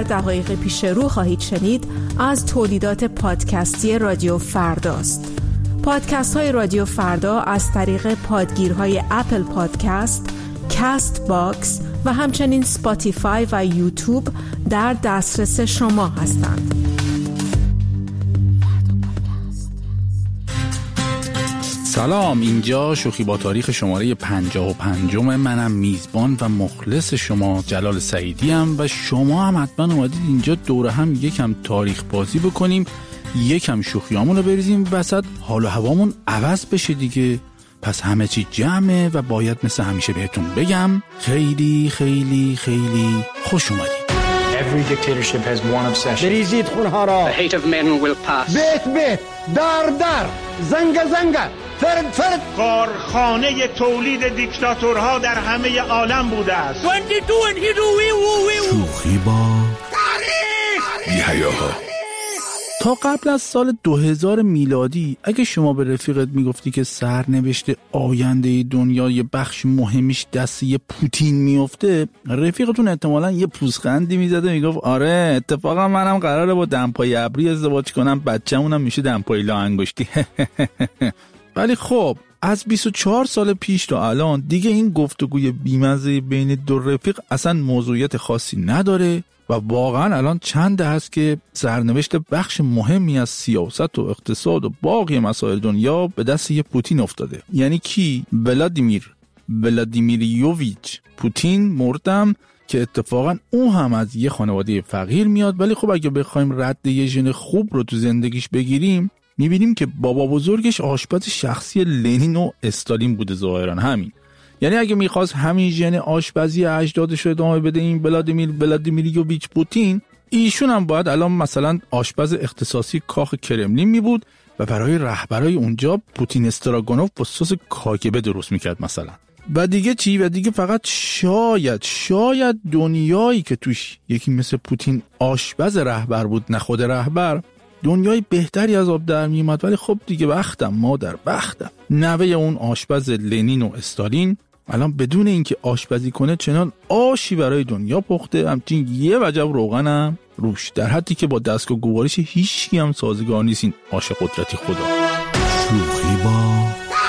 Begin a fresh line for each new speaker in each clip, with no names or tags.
دقایق پیش رو خواهید شنید از تولیدات پادکستی رادیو فرداست. پادکست های رادیو فردا از طریق پادگیرهای اپل پادکست، کست باکس و همچنین سپاتیفای و یوتیوب در دسترس شما هستند.
سلام، اینجا شوخی با تاریخ شماره 55. منم میزبان و مخلص شما جلال سعیدی ام و شما هم حتما اومدید اینجا دوره هم یکم تاریخ بازی بکنیم، یکم شوخیامون رو بریزیم وسط، حال و هوامون عوض بشه دیگه. پس همه چی جمعه و باید مثل همیشه بهتون بگم خیلی خیلی خیلی خوش اومدید.
Every dictatorship has one obsession.
بریزید خونها را.
The hate of men will pass.
بیت در زنگ فرد.
کارخانه تولید دیکتاتورها در همه عالم بوده است.
22 and here
شوخی با تاریخ. تا قبل از سال 2000 میلادی اگه شما به رفیقت میگفتی که سرنوشت آینده دنیا یه بخش مهمیش دست یه پوتین میفته، رفیقتون احتمالاً یه پوزخندی میزده، میگفت آره اتفاقا منم قراره با دمپای ابری ازدواج کنم، بچه‌مونم میشه دمپای لا انگشتی. ولی خب از 24 سال پیش تا الان دیگه این گفتگوی بیمزه بین دو رفیق اصلا موضوعیت خاصی نداره و واقعا الان چند هست که سرنوشت بخش مهمی از سیاست و اقتصاد و باقی مسائل دنیا به دست یه پوتین افتاده. یعنی کی؟ ولادیمیریوویچ پوتین مردم که اتفاقا او هم از یه خانواده فقیر میاد، ولی خب اگه بخوایم رد یه ژن خوب رو تو زندگیش بگیریم میبینیم که بابا بزرگش آشپز شخصی لنین و استالین بوده ظاهرا. همین، یعنی اگه میخواست همین ژن آشپزی اجدادش رو ادامه بده این ولادیمیریوویچ پوتین، ایشون هم باید الان مثلا آشپز اختصاصی کاخ کرملین می بود و برای رهبرای اونجا پوتین استراگانوف با سس کاگبه درست میکرد مثلا. و دیگه چی؟ و دیگه فقط شاید دنیایی که توش یکی مثل پوتین آشپز رهبر بود، نه خود رهبر، دنیای بهتری از آب در میومد. ولی خب دیگه بختم مادر، بختم. نوه اون آشپز لنین و استالین الان بدون اینکه آشپزی کنه چنان آشی برای دنیا پخته، همچنین یه وجب روغنم روش، در حدی که با دستگاه گواریش هیچی هم سازگار نیست این آش قدرتی خدا. شوخی با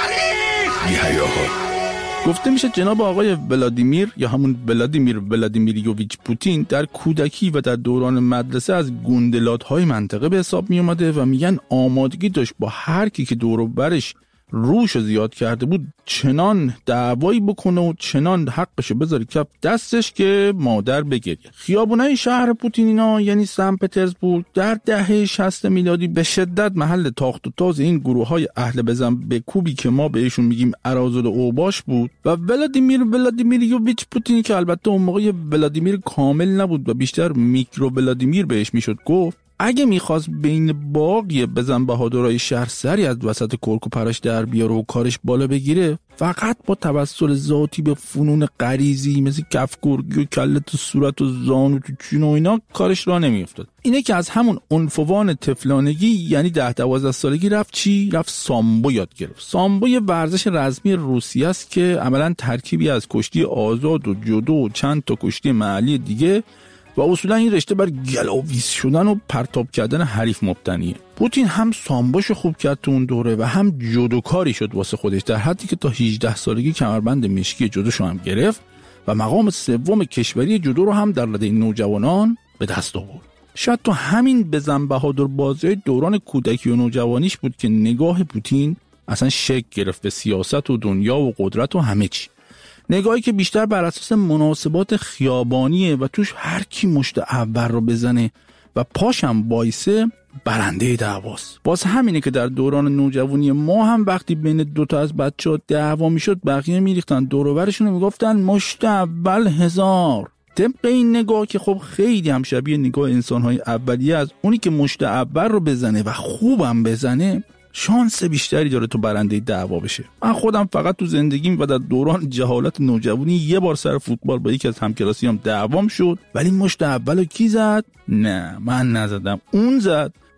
تاریخ. گفته میشه جناب آقای ولادیمیر یا همون ولادیمیریوویچ پوتین در کودکی و در دوران مدرسه از گوندلات‌های منطقه به حساب می اومده و میگن آمادگی داشت با هر کی که دور و برش روش زیاد کرده بود چنان دعوایی بکنه و چنان حقشو بذاره کف دستش که مادر بگیره. خیابونای شهر پوتینینا یعنی سن پترزبورگ در دهه 60 میلادی به شدت محل تاخت و تاز این گروه‌های اهل بزن به کوبی که ما بهشون میگیم اراذل و اوباش بود و ولادیمیریوویچ پوتین که البته اون موقع ولادیمیر کامل نبود و بیشتر میکرو ولادیمیر بهش میشد گفت، اگه میخواست بین باقی بزن بهادرای شهر سری از وسط کرک و پرش در بیاره و کارش بالا بگیره، فقط با توسل ذاتی به فنون غریزی مثل کفگرگی و کله تو صورت و زانو تو چین و اینا کارش را نمیافتاد. اینه که از همون عنفوان طفلانگی یعنی 10-12 سالگی رفت سامبو یاد گرفت. سامبو یه ورزش رسمی روسیه است که عملاً ترکیبی از کشتی آزاد و جودو و چند تا کشتی محلی دیگه و اصولا این رشته بر گلاویز شدن و پرتاب کردن حریف مبتنیه. پوتین هم سامبوشو خوب کرد تو اون دوره و هم جودوکاری شد واسه خودش، در حدی که تا 18 سالگی کمربند مشکی جودوشو هم گرفت و مقام سوم کشوری جودو رو هم در رده نوجوانان به دست آورد. شاید تو همین بزن بهادر بازی دوران کودکی و نوجوانیش بود که نگاه پوتین اصلا شک گرفت به سیاست و دنیا و قدرت و همه چی. نگاهی که بیشتر بر اساس مناسبات خیابانیه و توش هر کی مشت اول رو بزنه و پاشم بایسه برنده دعواست. باز همینه که در دوران نوجوانی ما هم وقتی بین دوتا از بچه‌ها دعوا میشد بقیه میریختن دور و برشون و میگفتن مشت اول 1000. طبق این نگاه که خب خیلی هم شبیه نگاه انسان‌های اولیه از اونی که مشت اول رو بزنه و خوبم بزنه شانس بیشتری داره تو برنده دعوا بشه. من خودم فقط تو زندگیم و در دوران جهالت نوجوانی یه بار سر فوتبال با یکی از همکلاسیام دعوام شد، ولی مشت اولو کی زد؟ نه من نزدم، اون زد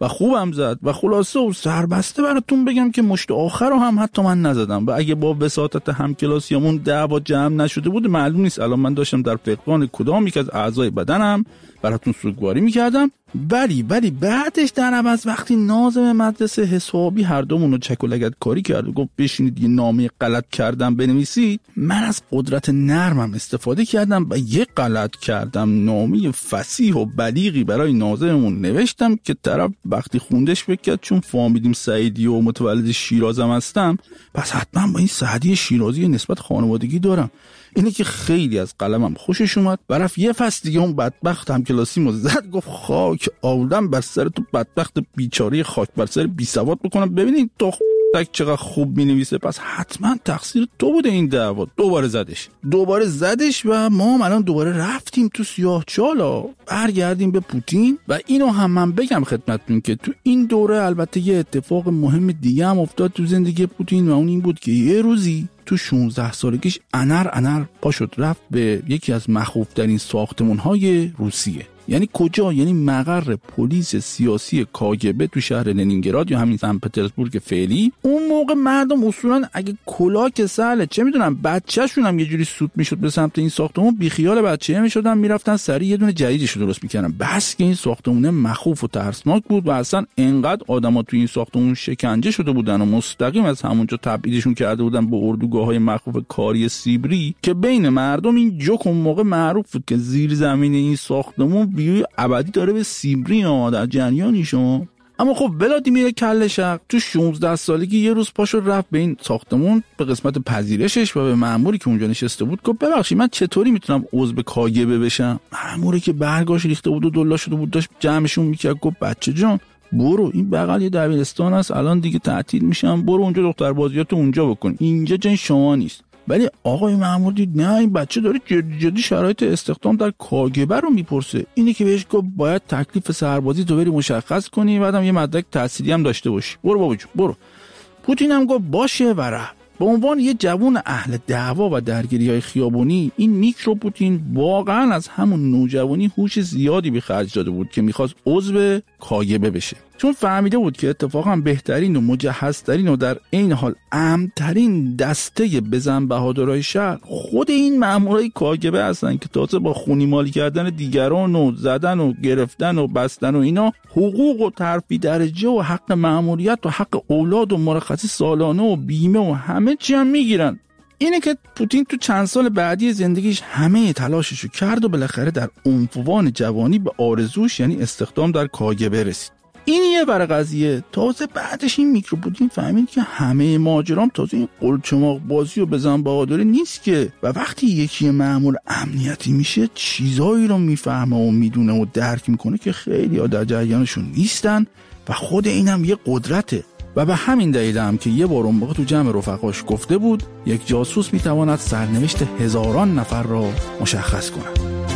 و خوبم زد و خلاصه و سربسته براتون بگم که مشت آخر رو هم حتی من نزدم و اگه با وساطت همکلاسیامون دعوا جمع نشده بود معلوم نیست الان من داشتم در فقدان کدام یک از اعضای بدنم براتون سوگواری میکردم. ولی بعدش در عوض وقتی ناظم مدرسه حسابی هر دومون رو چک و لگد کاری کرد و گفت بشینید یه نامه غلط کردم بنویسید، من از قدرت نرمم استفاده کردم و یه غلط کردم نامه فصیح و بلیغی برای ناظممون نوشتم که طرف وقتی خوندش فکر کرد چون فامیلیم سعیدی و متولد شیرازم هستم پس حتما با این سعدی شیرازی نسبت خانوادگی دارم. اینه که خیلی از قلمم خوشش اومد. برف یه فصل دیگه اون بدبخت همکلاسیمو زد گفت خاک آولم بر سر تو بدبخت بیچاره، خاک بر سر بی سواد بکنم ببینین تو چقدر خوب مینویسه، پس حتما تقصیر تو بوده این دعوا. دوباره زدش و ما هم الان دوباره رفتیم تو سیاهچالا، برگردیم به پوتین. و اینو هم من بگم خدمتتون که تو این دوره البته یه اتفاق مهم دیگه هم افتاد تو زندگی پوتین و اون این بود که یه روزی تو 16 سالگیش انر پا شد رفت به یکی از مخوفترین ساختمان‌های روسیه. یعنی کجا؟ یعنی مقر پلیس سیاسی کاگبه تو شهر لنینگراد یا همین سن پترزبورگ فعلی. اون موقع مردم اصولا اگه کلاک سهله چه میدونم بچه‌شون هم یه جوری سود میشد به سمت این ساختمون بیخیال بچه میشدن میرفتن سریع یه دونه جدیدش رو درست میکردن. بس که این ساختمون مخوف و ترسناک بود و اصلا انقدر آدما تو این ساختمون شکنجه شده بودن و مستقیم از همونجا تبعیدشون کرده بودن به اردوگاه‌های مخوف کاری سیبری که بین مردم این جوک اون موقع معروف بود که زیر زمین این ساختمون بیوی ابدی داره به سیبری در جریانی شما. اما خب ولادیمیر کله شق تو 16 سالگی یه روز پاشو رفت به این ساختمون به قسمت پذیرشش و به مأموری که اونجا نشسته بود گفت ببخشید من چطوری میتونم عضو کاگبه بشم؟ مأموری که برگاش ریخته بود و دلا شده بود داشت جمعشون میکرد گفت بچه جان برو این بغل یه دبیرستان هست الان دیگه تعطیل میشم، برو اونجا دختر بازیاتو اونجا بکن، اینجا جای شما نیست. ولی آقای مأمور دید نه این بچه داره جدی شرایط استخدام در کاگبه رو میپرسه. اینی که بهش گفت باید تکلیف سربازی تو بری مشخص کنی بعدم یه مدرک تحصیلی هم داشته باشی، برو بابا برو. پوتین هم گفت باشه و رفت. به عنوان یه جوان اهل دعوا و درگیری‌های خیابونی این میکرو پوتین واقعا از همون نوجوانی هوش زیادی به خرج داده بود که میخواست عضو کاگبه بشه، چون فهمیده بود که اتفاقا بهترین و مجهزترین و در عین حال امن‌ترین دسته بزن بهادرهای شهر خود این مامورای کاگبه هستن که تازه با خونیمالی کردن دیگران و زدن و گرفتن و بستن و اینا حقوق و ترفیع درجه و حق مأموریت و حق اولاد و مرخصی سالانه و بیمه و همه چی هم میگیرن. اینه که پوتین تو چند سال بعدی زندگیش همه تلاششو کرد و بالاخره در عنفوان جوانی به آرزوش یعنی استخدام در کاگبه رسید. این یه ور قضیه. تازه بعدش این میکرو پوتین فهمید که همه ماجرام تازه این قلچماق بازی و بزن بهادری نیست که، و وقتی یکی مأمور امنیتی میشه چیزایی رو میفهمه و میدونه و درک میکنه که خیلی ها در جریانشون نیستن و خود اینم یه قدرته. و به همین دلیل هم که یه بار اون موقع تو جمع رفقاش گفته بود یک جاسوس میتواند سرنوشت هزاران نفر را مشخص کند.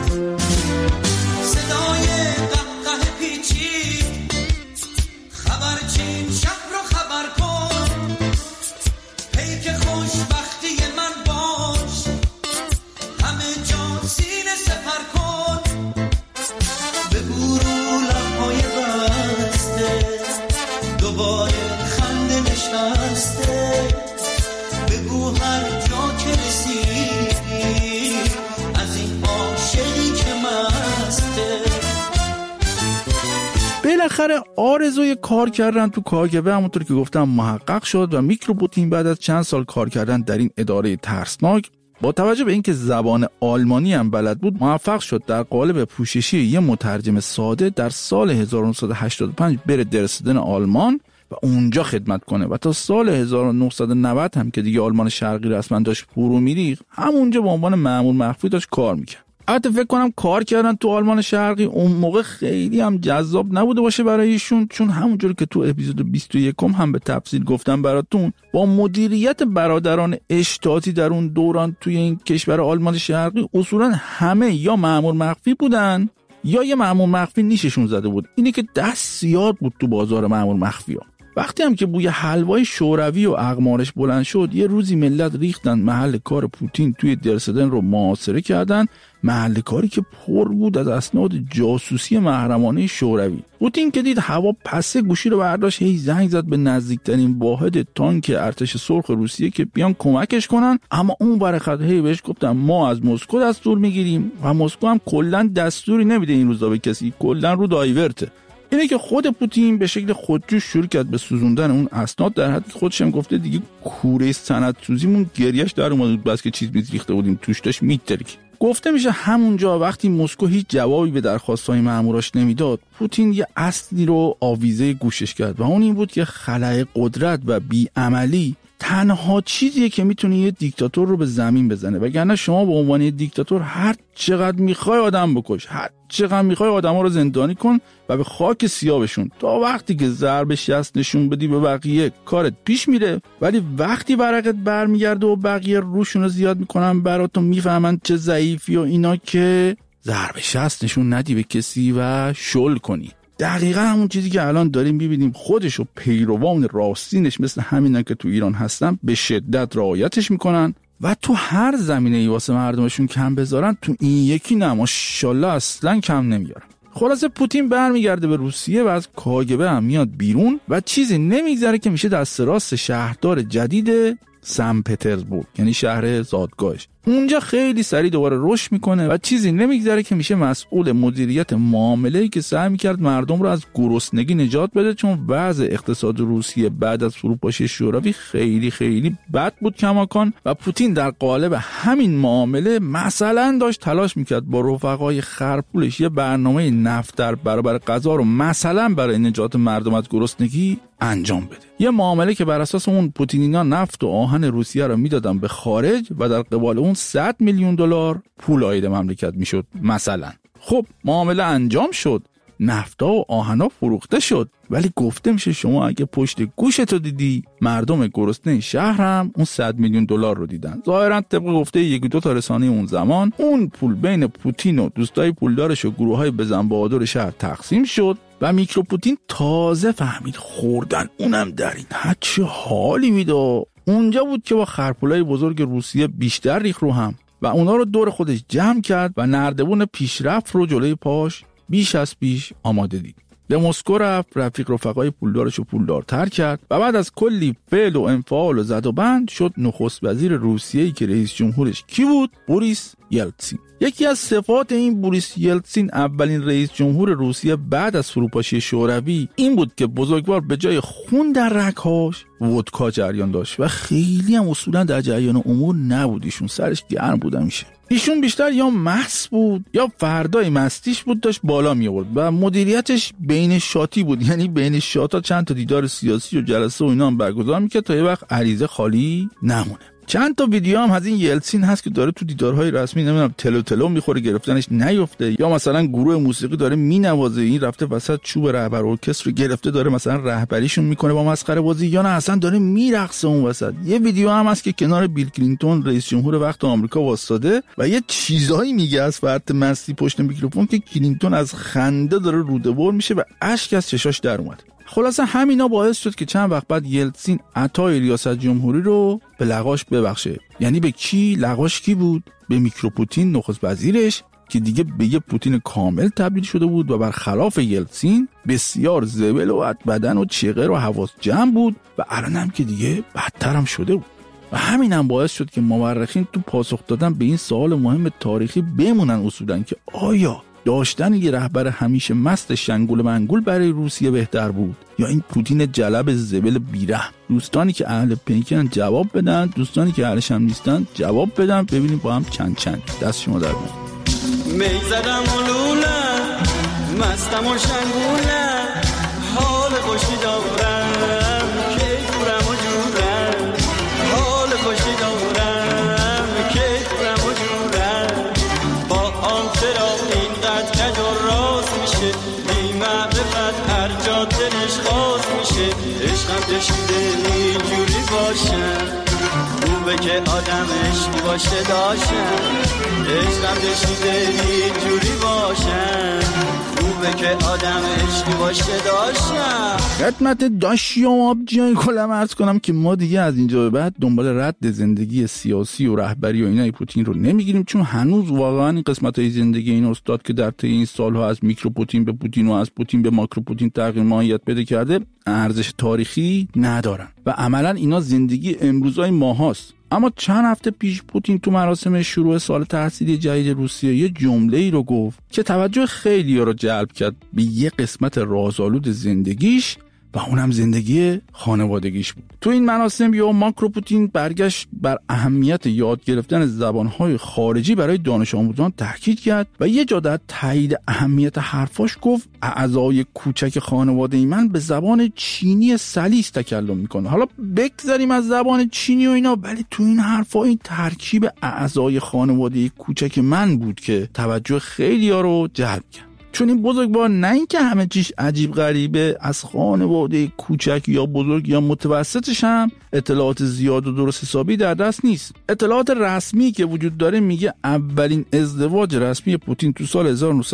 بالاخره آرزوی کار کردن تو کاگبه همونطور که گفتم محقق شد و میکرو پوتین بعد از چند سال کار کردن در این اداره ترسناک با توجه به اینکه زبان آلمانی هم بلد بود موفق شد در قالب پوششی یه مترجم ساده در سال 1985 بره درسدن آلمان و اونجا خدمت کنه و تا سال 1990 هم که دیگه آلمان شرقی رسما داشت فرو میریخت همونجا به عنوان مأمور مخفی داشت کار میکرد. البته فکر کنم کار کردن تو آلمان شرقی اون موقع خیلی هم جذاب نبوده باشه برای ایشون، چون همونجور که تو اپیزود 21 هم به تفصیل گفتم براتون با مدیریت برادران اشتاتی در اون دوران توی این کشور آلمان شرقی اصولا همه یا مأمور مخفی بودن یا یه مأمور مخفی نیششون زده بود. اینه که دست زیاد بود تو بازار مأمور مخفی ها. وقتی هم که بوی حلوای شوروی و اقمارش بلند شد، یه روزی ملت ریختن محل کار پوتین توی درسدن رو محاصره کردن، محل کاری که پر بود از اسناد جاسوسی محرمانه شوروی. پوتین که دید هوا پسه، گوشی رو برداشت، هی زنگ زد به نزدیکترین واحد تانک ارتش سرخ روسیه که بیان کمکش کنن، اما اون برخط هی بهش گفتن ما از مسکو دستور میگیریم و مسکو هم کلا دستوری نمیده این روزا به کسی، کلا رو دایورته. اینه که خود پوتین به شکل خودجوش شروع کرد به سوزوندن اون اسناد، در حدی که خودش هم گفته دیگه کوره سندسوزیمون گریش در اومد بود، بس که چیز ریخته بودیم توش داشت میترک. گفته میشه همونجا وقتی مسکو هیچ جوابی به درخواست‌های ماموراش نمیداد، پوتین یه اصلی رو آویزه گوشش کرد و اون این بود که خلأ قدرت و بی‌عملی تنها چیزیه که میتونه یه دیکتاتور رو به زمین بزنه، وگرنه شما به عنوان یه دیکتاتور هر چقدر میخوای آدم بکش، هر چقدر میخوای آدم‌ها رو زندانی کن و به خاک سیاهشون، تا وقتی که ضرب شست نشون بدی به بقیه کارت پیش میره، ولی وقتی ورقت برمیگرده و بقیه روشون رو زیاد میکنن براتون، میفهمن چه ضعیفی و اینا، که ضرب شست نشون ندی به کسی و شل کنی. دقیقا همون چیزی که الان داریم میبینیم خودش و پیروان راستینش مثل همینا که تو ایران هستن به شدت رعایتش میکنن و تو هر زمینه‌ای واسه مردمشون کم بذارن، تو این یکی نه ماشاءالله اصلا کم نمیارن. خلاصه پوتین برمیگرده به روسیه و از کاگبه هم میاد بیرون و چیزی نمیگذره که میشه دست راست شهردار جدید سن پترزبورگ، یعنی شهر زادگاهش. اونجا خیلی سریع دوباره رشد میکنه و چیزی نمیگذره که میشه مسئول مدیریت معامله‌ای که سعی میکرد مردم رو از گرسنگی نجات بده، چون وضع اقتصاد روسیه بعد از فروپاشی شوروی خیلی خیلی بد بود کماکان و پوتین در قالب همین معامله مثلا داشت تلاش میکرد با رفقای خرپولش یه برنامه نفت در برابر غذا رو مثلا برای نجات مردم از گرسنگی انجام بده. یه معامله که بر اساس اون پوتینینا نفت و آهن روسیه رو میدادن به خارج و در قبال اون 100 میلیون دلار پول عاید مملکت میشد مثلا. خب معامله انجام شد، نفتا و آهنا فروخته شد، ولی گفته میشه شما اگه پشت گوشتو دیدی، مردم گرسنه شهر هم اون 100 میلیون دلار رو دیدن. ظاهرا طبق گفته یکی دو تا رسانه اون زمان، اون پول بین پوتین و دوستای پولدارش و گروهای بزن بهادر شهر تقسیم شد و میکرو پوتین تازه فهمید خوردن اونم در این حد چه حالی میده. اونجا بود که با خرپولای بزرگ روسیه بیشتر ریخ رو هم و اونا رو دور خودش جمع کرد و نردبون پیشرفت رو جلوی پاش بیش از پیش آماده دید. به مسکو رفت، رفیق رفقای پولدارش رو پولدارتر کرد و بعد از کلی فعل و انفعال و زد و بند شد نخست وزیر روسیه‌ای که رئیس جمهورش کی بود؟ بوریس یلتسین. یکی از صفات این بوریس یلتسین، اولین رئیس جمهور روسیه بعد از فروپاشی شوروی، این بود که بزرگوار به جای خون در رگ‌هاش ودکا جریان داشت و خیلی هم اصولا در جریان امور نبود. ایشون سرش گرم بود همیشه. ایشون بیشتر یا مست بود یا فردای مستیش بود داشت بالا می آورد و مدیریتش بین شاطی بود، یعنی بین شاطا چند تا دیدار سیاسی و جلسه و اینا هم برگزار می‌کرد تا یه وقت عریضه خالی نمونه. چند تا ویدیو هم از این یلتسین هست که داره تو دیدارهای رسمی نمیدونم تلو میخوره گرفتنش نیفته، یا مثلا گروه موسیقی داره مینوازه، این رفته وسط چوب رهبر ارکستر گرفته داره مثلا رهبریشون میکنه با مسخره بازی، یا نه اصلا داره میرقصه اون وسط. یه ویدیو هم هست که کنار بیل کلینتون رئیس جمهور وقت آمریکا واسطاده و یه چیزایی میگه از فرط مستی پشت میکروفون که کلینتون از خنده داره روده‌بر میشه و اشک از چشاش در اومد. خلاصه همینا باعث شد که چند وقت بعد یلتسین عطای ریاست جمهوری رو به لقاش ببخشه. یعنی به کی لقاش؟ کی بود؟ به میکرو پوتین نخست وزیرش که دیگه به یه پوتین کامل تبدیل شده بود و برخلاف یلتسین بسیار زبل و بدن و چغر و حواس جمع بود و الان هم که دیگه بدتر هم شده بود. و همین هم باعث شد که مورخین تو پاسخ دادن به این سوال مهم تاریخی بمونن اصولاً که آیا داشتن یه رهبر همیشه مست شنگول منگول برای روسیه بهتر بود یا این پوتین جلب زبل بیرحم؟ دوستانی که اهل پینکن جواب بدن، دوستانی که اهلش هم نیستن جواب بدن، ببینیم با هم چند دست شما در میاد.
میزدم و لوله مستم و شنگوله حال خوشی دارم که دورم و جورم حال خوشی دارم که دورم و جورم با آن چرا اینقدر کج و راست میشه بی معرفت هر جا دلش خواست میشه عشقم دشیده اینجوری باشه خوبه که آدم عشقی باشه داشتن عشقم دشیده اینجوری باشن خوبه خوبه که آدم عشقی باشه داشتم.
خدمت داشی و آبجیان کلم عرض کنم که ما دیگه از اینجا به بعد دنبال رد زندگی سیاسی و رهبری و اینای پوتین رو نمیگیریم، چون هنوز واقعا این قسمت‌های زندگی این استاد که در طی این سالها از میکرو پوتین به پوتین و از پوتین به ماکرو پوتین تغییر ماهیت پیدا کرده ارزش تاریخی ندارن و عملا اینا زندگی امروزای ماهاست. اما چند هفته پیش پوتین تو مراسم شروع سال تحصیلی جدید روسیه یه جمله‌ای رو گفت که توجه خیلی‌ها رو جلب کرد به یه قسمت رازآلود زندگیش و اونم زندگی خانوادگیش بود. تو این مراسم یا ماکرو پوتین برگشت بر اهمیت یاد گرفتن زبان‌های خارجی برای دانش آموزان تاکید کرد و یه جا در تایید اهمیت حرفاش گفت اعضای کوچک خانواده من به زبان چینی سلیس تکلم میکنه. حالا بگذاریم از زبان چینی و اینا، ولی تو این حرفا این ترکیب اعضای خانواده کوچک من بود که توجه خیلی‌ها رو جلب کرد. چون این بزرگوار نه اینکه همه چیش عجیب غریبه، از خانواده کوچک یا بزرگ یا متوسطش هم اطلاعات زیاد و درست حسابی در دست نیست. اطلاعات رسمی که وجود داره میگه اولین ازدواج رسمی پوتین تو سال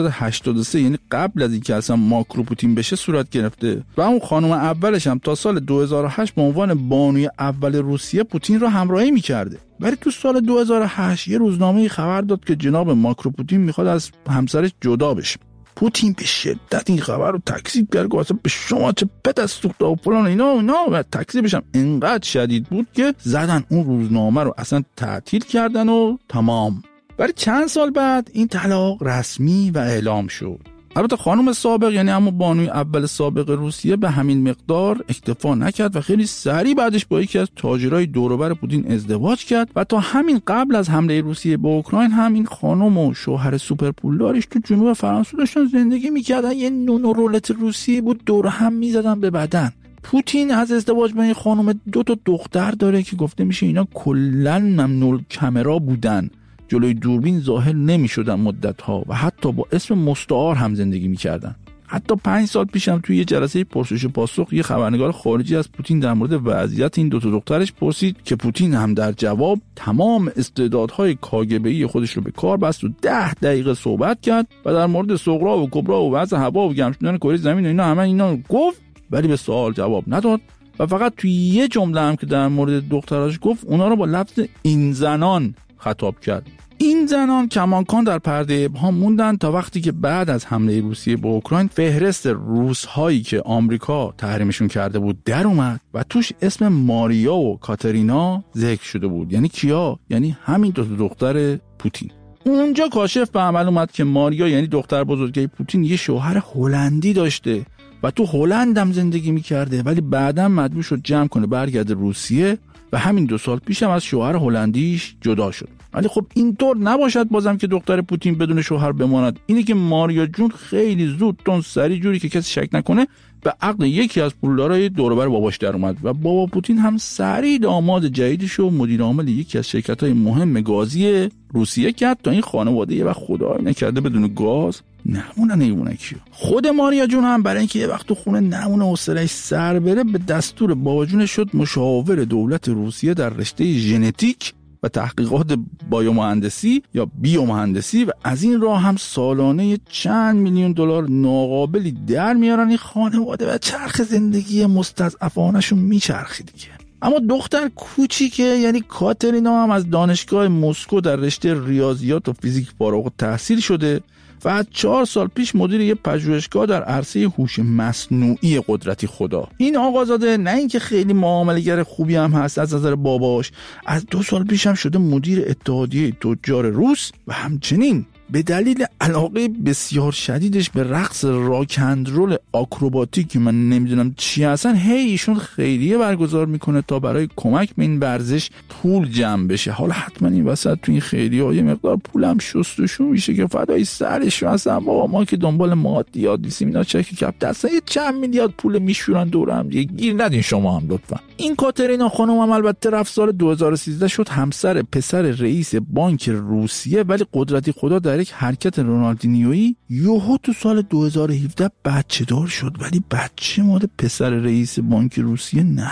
1983 یعنی قبل از اینکه اصلا ماکرو پوتین بشه صورت گرفته و اون خانم اولش هم تا سال 2008 به عنوان بانوی اول روسیه پوتین رو همراهی میکرده. ولی تو سال 2008 یه روزنامه خبر داد که جناب ماکرو پوتین میخواد از همسرش جدا بشه. پوتین به شدت این خبر رو تکذیب کرد که اصلا به شما چه پت از سوخته و فلان اینا و تکذیبش هم انقدر شدید بود که زدن اون روزنامه رو اصلا تعطیل کردن و تمام. ولی چند سال بعد این طلاق رسمی و اعلام شد. البته خانم سابق یعنی اما بانوی اول سابق روسیه به همین مقدار اکتفا نکرد و خیلی سریع بعدش با یکی از تاجرای دور و بر پوتین ازدواج کرد و تا همین قبل از حمله روسیه به اوکراین هم این خانم و شوهر سوپر پولدارش تو جنوب فرانسه داشتن زندگی میکردن. یه نون و رولت روسیه بود دور هم میزدن به بدن. پوتین از ازدواج با این خانم 2 دختر داره که گفته میشه اینا کلاً ممنوع کامرا بودن، جلوی دوربین ظاهر نمی شدن مدت‌ها و حتی با اسم مستعار هم زندگی می کردن. حتی 5 سال پیشم توی یه جلسه پرسش و پاسخ یه خبرنگار خارجی از پوتین در مورد وضعیت این 2 دخترش پرسید که پوتین هم در جواب تمام استعدادهای کاگبه‌ای خودش رو به کار بست و 10 دقیقه صحبت کرد و در مورد سغرا و کبرا و وضع هوا و گرم شدن کره زمین و اینا همه اینا گفت، ولی به سوال جواب نداد و فقط توی یه جمله هم که در مورد دختراش گفت اونا رو با لفظ این زنان خطاب کرد. این زنان کماکان در پرده ابهام موندن تا وقتی که بعد از حمله روسیه به اوکراین فهرست روس‌هایی که آمریکا تحریمشون کرده بود در اومد و توش اسم ماریا و کاترینا ذکر شده بود. یعنی کیا؟ یعنی همین 2 دختر پوتین. اونجا کاشف به عمل اومد که ماریا یعنی دختر بزرگه پوتین یه شوهر هلندی داشته و تو هلند هم زندگی می‌کرده، ولی بعداً مجبور شد جمع کنه برگرده روسیه و همین 2 سال پیش هم از شوهر هلندیش جدا شد. ولی خب اینطور نباشد بازم که دختر پوتین بدون شوهر بماند. اینه که ماریا جون خیلی زود تون سری جوری که کسی شک نکنه به عقد یکی از پولدارای دور و بر باباش در اومد و بابا پوتین هم سری داماد جدیدش و مدیر عامل یکی از شرکت‌های مهم گازی روسیه کرد تا این خانواده یه وقت خدای نکرده بدون گاز نمونه کیو. خود ماریا جون هم برای اینکه یه وقت تو خونه نمونه حوصله‌اش سر بره به دستور بابا جون شد مشاور دولت روسیه در رشته ژنتیک و تحقیقات بایومهندسی یا بیومهندسی و از این راه هم سالانه چند میلیون دلار ناقابلی در میارن. این خانواده و چرخ زندگی مستضعفانشون میچرخی دیگه. اما دختر کوچیکه یعنی کاترینا هم از دانشگاه مسکو در رشته ریاضیات و فیزیک فارغ التحصیل شده و از 4 سال پیش مدیر یه پژوهشگاه در عرصه هوش مصنوعی قدرتی خدا. این آقازاده نه اینکه خیلی معامله‌گر خوبی هم هست از نظر باباش، از 2 سال پیش هم شده مدیر اتحادیه تجار روس و همچنین به دلیل علاقه بسیار شدیدش به رقص راک اند رول آکروباتیک که من نمیدونم چی هستن، ایشون خیریه برگزار میکنه تا برای کمک به این ورزش پول جمع بشه. حالا حتما این وسط تو این خیریه یه مقدار پولم شستشون میشه که فدای سرش هستن. بابا ما که دنبال مادیات نیستیم، اینا چک کپ دستا یه چند میلیارد پول میشورن دور هم دیگه، گیر ندین شما هم لطفا. این کاترینا خانم هم البته رفت سال 2013 شد همسر پسر رئیس بانک روسیه، ولی قدرتی خدا در یک حرکت رونالدینیویی یهو تو سال 2017 بچه دار شد، ولی بچه مال پسر رئیس بانک روسیه نبود.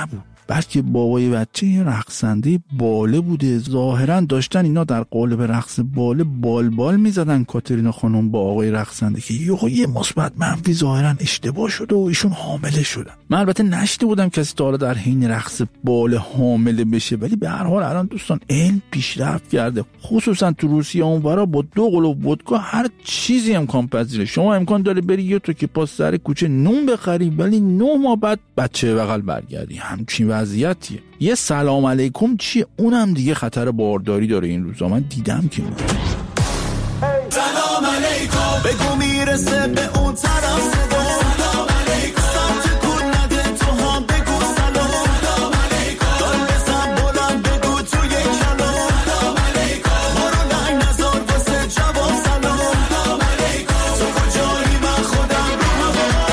بلکه بابای بچه یه رقصنده باله بوده. ظاهرا داشتن اینا در قالب رقص باله بال میزدن کاترینا خانم با آقای رقصنده که یه مثبت منفی ظاهرا اشتباه شده و ایشون حامله شدن. من البته نشته بودم کسی تا حالا در حین رقص باله حامله بشه، ولی به هر حال الان دوستان علم پیشرفت کرده، خصوصا تو روسیه اونورا با 2 قلوب ودکا هر چیزی امکان پذیره. شما امکان داره بری یه تو که پاس سر کوچه نون بخری ولی 9 ماه بعد بچه بغل برگردی. همچین وضعیتیه. یه سلام علیکم چیه؟ اونم دیگه خطر بارداری داره این روزا. من دیدم که
سلام علیکم بگو میرسه به اون طرف صدا. سلام علیکم سمت کن نده تو هم بگو سلام. سلام علیکم دل بزن بلند بگو توی کلام. سلام علیکم برو لنگ نزار واسه جواب سلام. سلام علیکم تو کجایی من خودم رو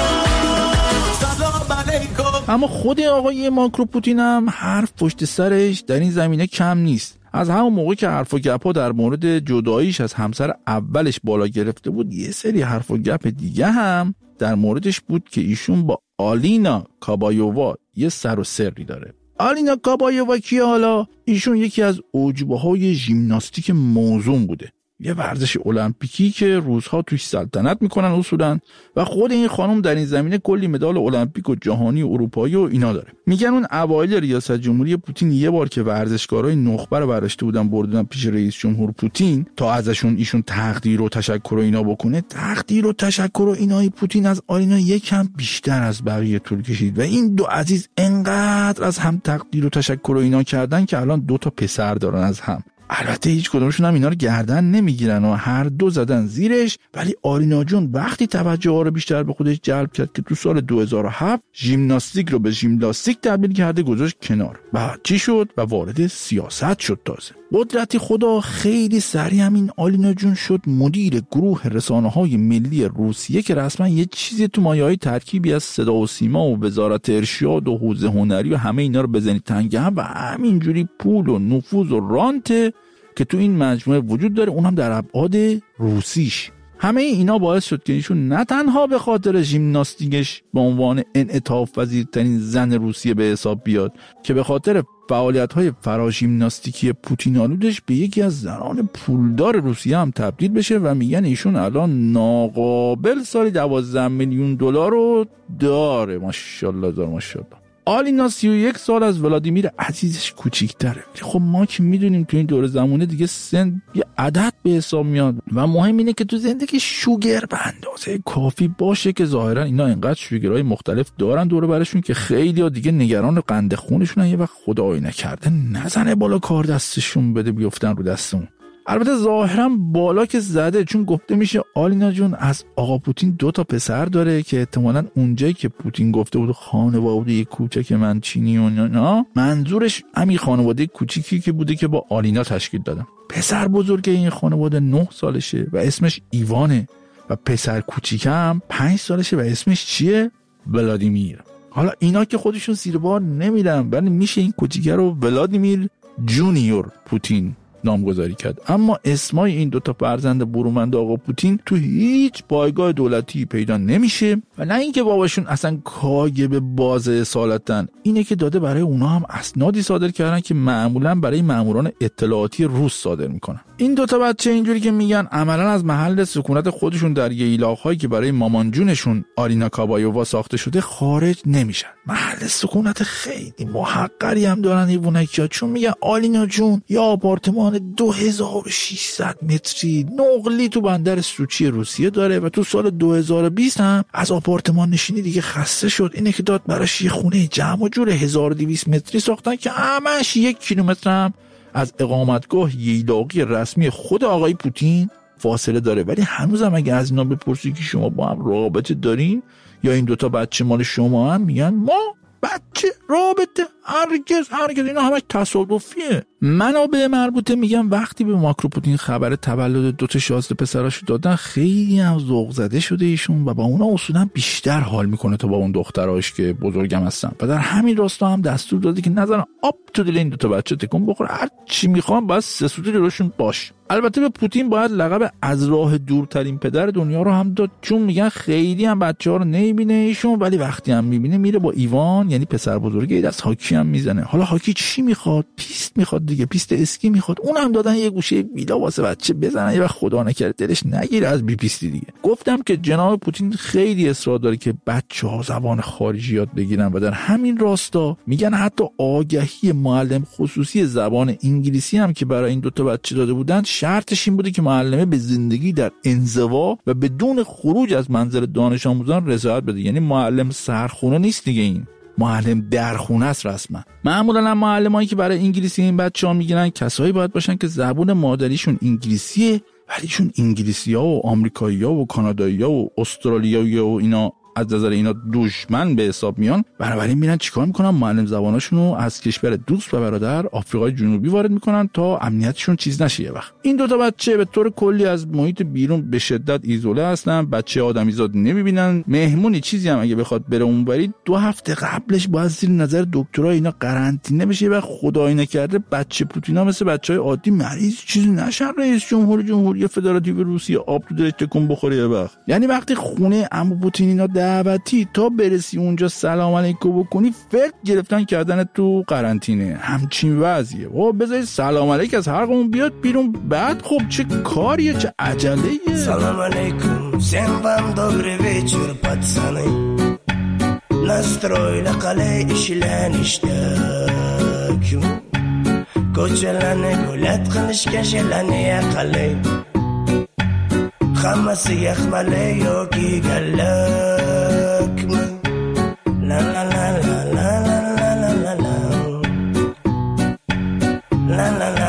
هوا. سلام علیکم.
اما خود آقای ماکرو پوتین هم حرف پشت سرش در این زمینه کم نیست. از همون موقع که حرف و گپ‌ها در مورد جداییش از همسر اولش بالا گرفته بود، یه سری حرف و گپ دیگه هم در موردش بود که ایشون با آلینا کابایووا یه سر و سری داره. آلینا کابایووا کیه حالا؟ ایشون یکی از عجبه‌های ژیمناستیک موزون بوده. یه ورزش المپیکی که روس‌ها توش سلطنت میکنن اصولاً، و خود این خانم در این زمینه کلی مدال المپیک و جهانی و اروپایی و اینا داره. میگن اون اوایل ریاست جمهوری پوتین یه بار که ورزشکارای نخبه رو براشته بودن بردن پیش رئیس جمهور پوتین تا ازشون ایشون تقدیر و تشکر و اینا بکنه، تقدیر و تشکر و اینای پوتین از آلینا یکم بیشتر از بقیه طول کشید و این دو عزیز انقدر از هم تقدیر و تشکر و اینا کردن که الان 2 تا پسر دارن از هم. البته هیچ کدومشون هم اینا رو گردن نمیگیرن و هر دو زدن زیرش، ولی آلینا جون وقتی توجه ها رو بیشتر به خودش جلب کرد که تو سال 2007 ژیمناستیک رو به ژیمناستیک تبدیل کرده، گذاشت کنار و چی شد و وارد سیاست شد. تازه قدرتی خدا خیلی سریع همین آلینا جون شد مدیر گروه رسانه‌های ملی روسیه که رسما یه چیزی تو مایه‌های ترکیبی از صدا و سیما و وزارت ارشاد و حوزه هنری و همه اینا رو بزنید تنگ هم و همینجوری پول و نفوذ و رانت که تو این مجموعه وجود داره، اونم در ابعاد روسیش. همه اینا باعث شد که ایشون نه تنها به خاطر ژیمناستیکش به عنوان انعطاف پذیرترین زن روسیه به حساب بیاد، که به خاطر فعالیت‌های فراژیمناستیکی پوتین آلودش به یکی از زنان پولدار روسیه هم تبدیل بشه و میگن ایشون الان ناقابل سالی 12 میلیون دلار رو داره. ماشاءالله دار ماشاءالله. آلینا 31 سال از ولادیمیر عزیزش کوچیک‌تره. خب ما که میدونیم تو این دور زمانه دیگه سن یه عدد به حساب میاد و مهم اینه که تو زندگی شوگر به اندازه کافی باشه که ظاهرا اینا اینقدر شوگرهای مختلف دارن دور برشون که خیلی‌ها دیگه نگران قند خونشونن یه وقت خدای نکرده نزنه بالا کار دستشون بده بیفتن رو دستمون. البته ظاهرا بالا که زده، چون گفته میشه آلینا جون از آقا پوتین 2 تا پسر داره که احتمالاً اونجایی که پوتین گفته بود خانواده کوچک من چینی و نه، منظورش همین خانواده کوچیکی که بوده که با آلینا تشکیل دادن. پسر بزرگ این خانواده 9 سالشه و اسمش ایوانه و پسر کوچیکم 5 سالشه و اسمش چیه؟ ولادیمیر. حالا اینا که خودشون زیر بار نمیدن، ولی میشه این کوچیکه رو ولادیمیر جونیور پوتین نامگذاری کرد. اما اسمای این 2 تا فرزند برومند آقا پوتین تو هیچ پایگاه دولتی پیدا نمیشه و نه اینکه باباشون اصلا کاگب باز اصالتن، اینه که داده برای اونا هم اسنادی صادر کردن که معمولا برای ماموران اطلاعاتی روس صادر میکنن. این 2 تا بچه اینجوری که میگن عملا از محل سکونت خودشون در ییلاق‌هایی که برای مامان جونشون آلینا کابایووا ساخته شده خارج نمیشن. محل سکونت خیلی محقری هم دارن ایوونکیا، چون میگن آلینا جون یا آپارتمان 2600 متری نقلی تو بندر سوچی روسیه داره و تو سال 2020 هم از آپارتمان نشینی دیگه خسته شد. اینه که داد براش یه خونه جمع و جور 1200 متری ساختن که همش 1 کیلومتر هم از اقامتگاه ییلاقی رسمی خود آقای پوتین فاصله داره. ولی هنوزم اگه از اینا بپرسی که شما با هم رابطه دارین یا این 2 تا بچه مال شما هم، میگن ما بچه رابطه هرگز اینا همش تصادفیه. منابع مربوطه میگن وقتی به ماکرو پوتین خبر تولد 2 شازده پسراشو دادن خیلی هم ذوق زده شده ایشون و با اونا اصولا بیشتر حال میکنه تا با اون دختراش که بزرگم هستن و در همین راستا هم دستور داده که نذارن آب تو دل این 2 بچه تکون بخوره، هر چی میخوان باید 3 سوتی جلوشون باش. البته به پوتین باید لقب از راه دورترین پدر دنیا رو هم داد، چون میگن خیلی هم بچه‌ها رو نمیبینه ایشون، ولی وقتی هم میبینه میره با ایوان یعنی پسر بزرگی دست هاکی هم میزنه. حالا هاکی چی میخواد؟ پیست میخواد دیگه، پیست اسکی میخواد. اونم دادن یه گوشه ویلا واسه بچه بزنن، یه وقت خدا نکرده دلش نگیره از بی پیستی دیگه. گفتم که جناب پوتین خیلی اصرار داره که بچه‌ها زبان خارجی یاد بگیرن و در همین راستا میگن حتی آگهی معلم خصوصی زبان انگلیسی هم که برای این 2 بچه داده بودن شرطش این بوده که معلمه به زندگی در انزوا و بدون خروج از منزل دانش آموزان رضایت بده. یعنی معلم سرخونه نیست دیگه، این معلم درخونه است رسما. معمولا معلمایی که برای انگلیسی این بچه‌ها میگیرن کسایی باید باشن که زبان مادریشون انگلیسیه، ولی چون انگلیسی‌ها و آمریکایی‌ها و کانادایی‌ها و استرالیایی‌ها و اینا از نظر اینا دشمن به حساب میان، بنابراین میرن چیکار میکنن؟ معلم زباناشون رو از کشور دوست و برادر آفریقای جنوبی وارد میکنن تا امنیتشون چیز نشه. یه وقت این 2 بچه به طور کلی از محیط بیرون به شدت ایزوله هستن، بچه آدمیزاد نمیبینن، مهمونی چیزی هم اگه بخواد بره اونوری 2 هفته قبلش باید زیر نظر دکترها اینا قرنطینه بشه و خدای نکرده بچه پوتینا مثل بچهای عادی مریض چیزی نشن رئیس جمهوری فدراتیو روسیه آب تو دلش تکون بخوره. یه وقت یعنی وقتی خونه عمو پوتین اینا دعوتی تا برسی اونجا سلام علیکم بکنی فکر گرفتن کردن تو قرنطینه. همچین وضعیه. بذارید سلام علیک از حلقمون بیاد بیرون، بعد خب چه کاریه، چه عجله‌ایه.
سلام علیکم всем вам добрый вечер пацаны, настроили qalay ishlanishdak, ko'chalarni g'olat qilishga shelani qalay, hammasi yaxmali yoki gallakmi, la la la la la la la la la la la la.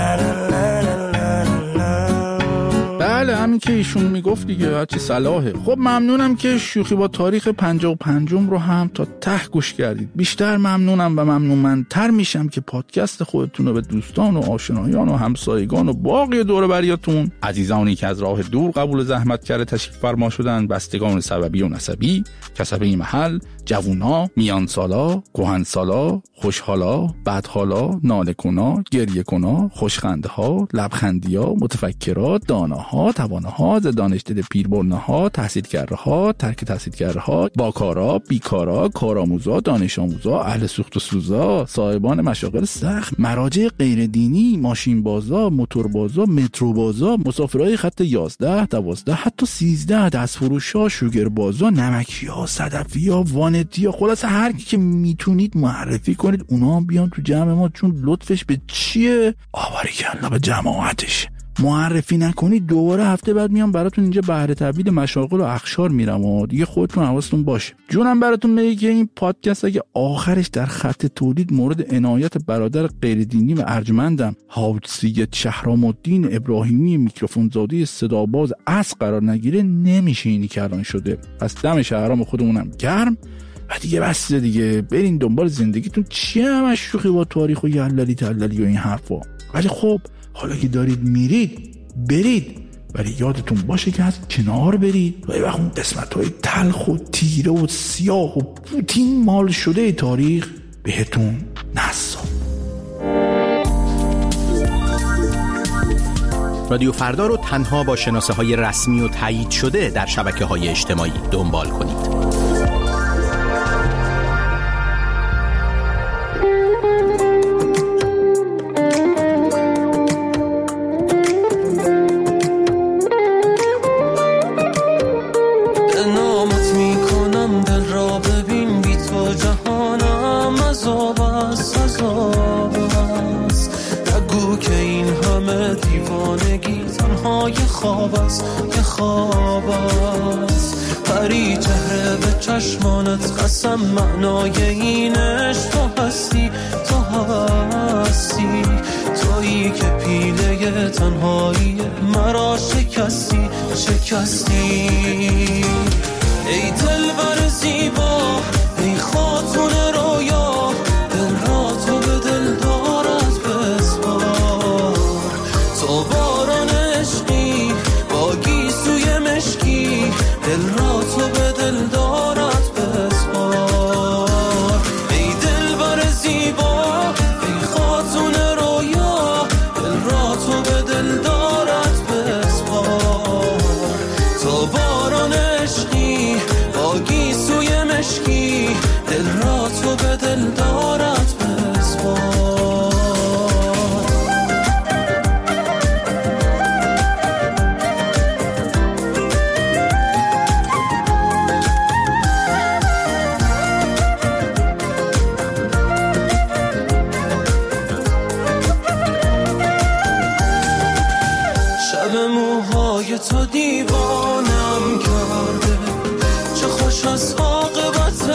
بله همین که ایشون میگفت دیگه، هرچی صلاحه. خب ممنونم که شوخی با تاریخ 55 رو هم تا ته گوش کردید. بیشتر ممنونم و ممنونمندتر میشم که پادکست خودتون رو به دوستان و آشنایان و همسایگان و باقی دور بریاتون، عزیزانی که از راه دور قبول زحمت کرده تشریف فرما شدن، بستگان سببی و نسبی، کسبه محل، جوونا، میان سالا، کهن سالا، خوشحالا، بدحالا، ناله کنا، گریه کنا، خوشخنده ها، لبخندی ها، متفکرها، داناها، تواناها، دانشدل پیربرنها، تحصیل کرده ها، ترک تحصیل کرده ها، باکارا، بیکارا، کارآموزا، دانش آموزا، اهل سوخت و سوزا، صاحبان مشاغل سخت، مراجع غیر دینی، ماشین بازا، موتور بازا، مترو بازا، مسافرای خط 11، 12، حتی 13، دستفروشا، شوگر بازا، نمکیا، صدفیا، وانتیا، خلاصه هر کی که میتونید معرفی کنید اونا هم بیان تو جمع ما، چون لطفش به چیه؟ آباریکلا به جماعتش. معرفی نکنید دوباره هفته بعد میام براتون اینجا بهره تبدیل مشاغل و اخشار میرم و دیگه خودتون حواستون باشه. جونم براتون میگه که این پادکست اگه آخرش در خط تولید مورد عنایت برادر غیر دینی و ارجمندم حاج سید شهرام الدین ابراهیمی میکروفون زاده صداباز از قرار نگیره نمیشه اینی که الان شده. پس دم شهرام خودمونم گرم و دیگه بس دیگه، برین دنبال زندگیتون. چیه همش شوخی با تاریخ و یللی تللی و این حرفا؟ ولی خب حالا که دارید میرید برید، ولی یادتون باشه که از کنار برید و وقت اون قسمت‌های تلخ و تیره و سیاه و پوتین مال شده تاریخ بهتون نسا.
رادیو فردا رو تنها با شناسه‌های رسمی و تایید شده در شبکه‌های اجتماعی دنبال کنید.
که خواب است پری چهره به چشمانت قسم معنای اینش تو هستی تویی که پیله تنهایی مرا شکستی ای دلبر زیبا ای خاتون رویا دل را تو به دل دارد بسپار تو دیوانم کرده، چه خوش از عاقبت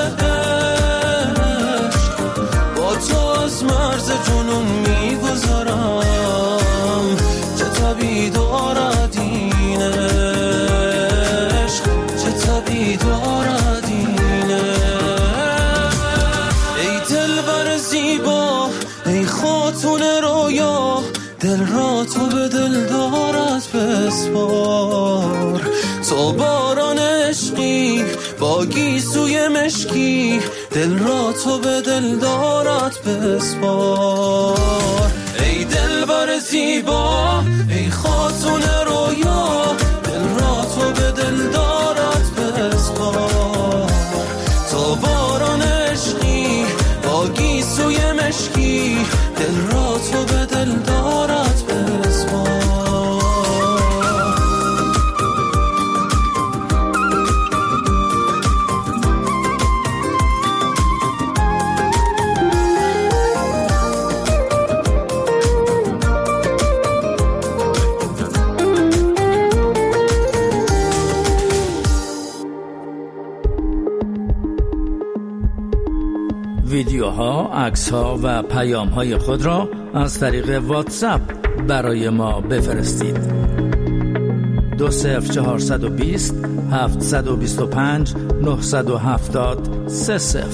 عشق، با تو از مرز جنون میگذرم، چه طبیعی دارد این عشق، چه طبیعی دارد این عشق. ای دلبر زیبا، ای خاتون رویا، دل را تو به دل دارد بسپار، تو باران عشقی با گیسوی مشکی، دل را تو به دل دارد بسپار. ای دلبر زیبا، ای خاتون رویا، دل را تو به دل دارد بسپار، تو باران عشقی با گیسوی مشکی، دل را تو به دل دارد بسپار.
ویدیوها، عکس‌ها و پیام‌های خود را از طریق واتساپ برای ما بفرستید. 20420 725 970 30.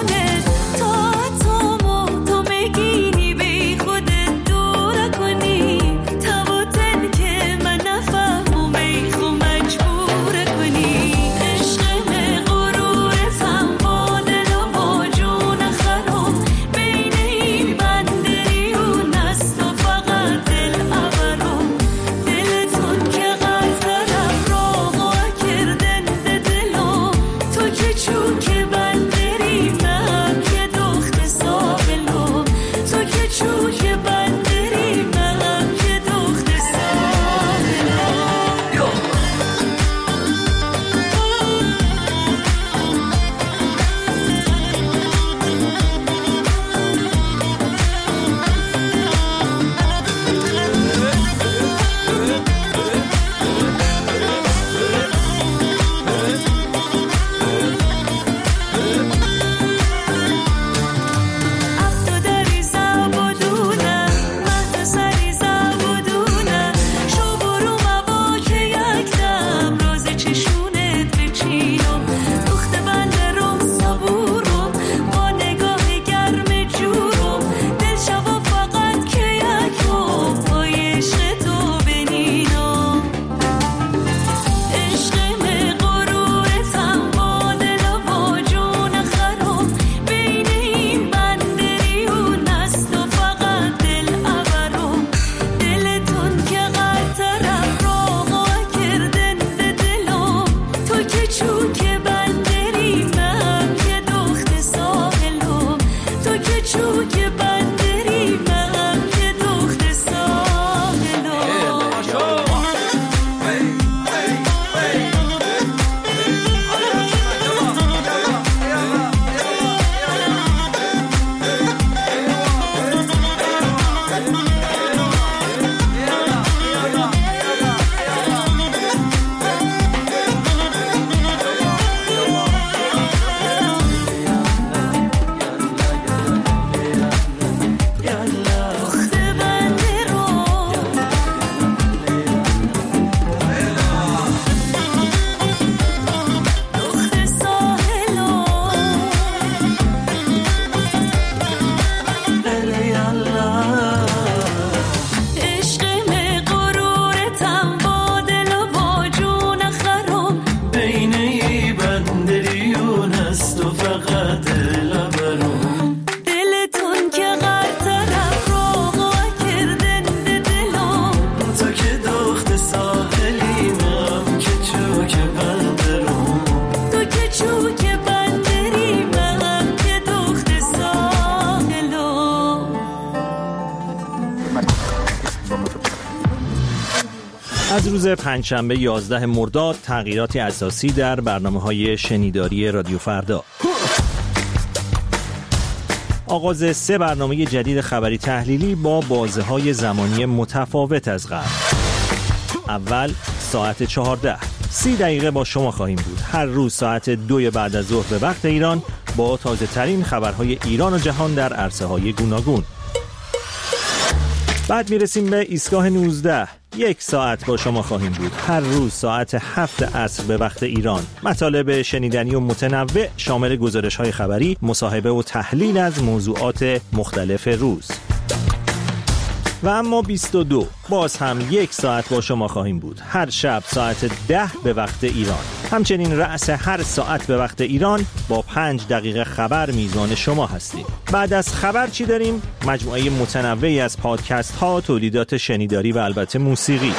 تو مگینی بی خودت دور کنی از روز پنجشنبه 11 مرداد تغییراتی اساسی در برنامه‌های شنیداری رادیو فردا. آغاز 3 برنامه جدید خبری تحلیلی با بازه‌های زمانی متفاوت از قبل. اول ساعت 14 30 دقیقه با شما خواهیم بود. هر روز ساعت 2 بعد از ظهر به وقت ایران با تازه ترین خبرهای ایران و جهان در عرصه‌های گوناگون. بعد میرسیم به ایستگاه 19. 1 ساعت با شما خواهیم بود. هر روز ساعت 7 عصر به وقت ایران. مطالب شنیدنی و متنوع شامل گزارش‌های خبری، مصاحبه و تحلیل از موضوعات مختلف روز. و اما 22 باز هم 1 ساعت با شما خواهیم بود. هر شب ساعت 10 به وقت ایران. همچنین رأس هر ساعت به وقت ایران با 5 دقیقه خبر میزان شما هستیم. بعد از خبر چی داریم؟ مجموعه متنوعی از پادکست ها، تولیدات شنیداری و البته موسیقی.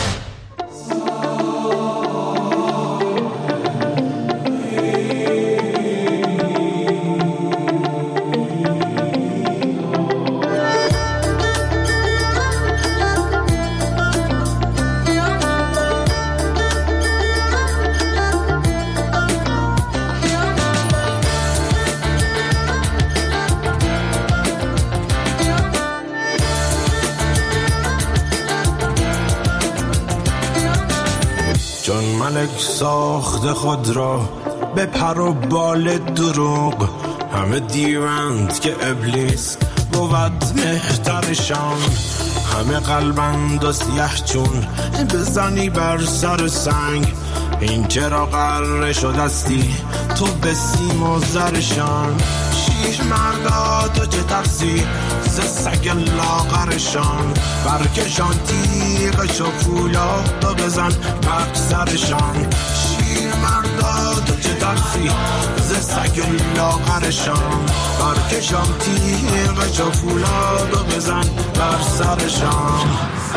ساخت خود را به پر و بال دروغ، همه دیوند که ابلیس بود مهترشان، همه قلبند و سیه چون بزنی بر سر سنگ، این چرا قرار شدستی تو به سیم و زرشان، شیر مردا تو چه ترسی ز سگ لاغرشان، برکشان تیغ شفولا تو بزن بر سرشان، شیر مردا تو چه ترسی ز سگ لاغرشان، برکشان تیغ شفولا تو بزن بر سرشان.